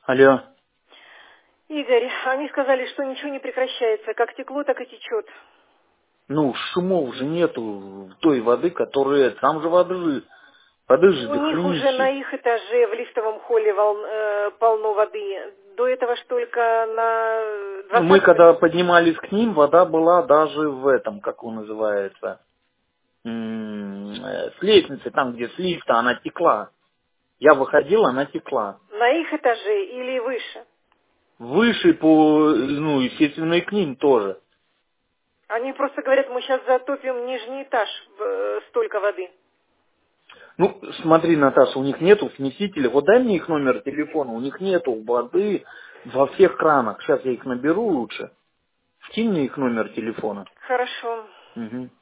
Алло. Игорь, они сказали, что ничего не прекращается. Как текло, так и течет. Ну, шумов же нету той воды, которая... Там же воды же У них уже на дохренище. их этаже в лифтовом холле полно воды. До этого ж только на Мы 20-м когда этаже. поднимались к ним, вода была даже в этом, как он называется, с лестницы, там, где с лифта, она текла. Я выходил, она текла. На их этаже или выше? Выше по, ну, естественно, и к ним тоже. Они просто говорят, мы сейчас затопим нижний этаж, столько воды. Ну, смотри, Наташа, у них нету смесителя. Вот дай мне их номер телефона, у них нету воды во всех кранах. Сейчас я их наберу лучше. Скинь мне их номер телефона. Хорошо. Угу.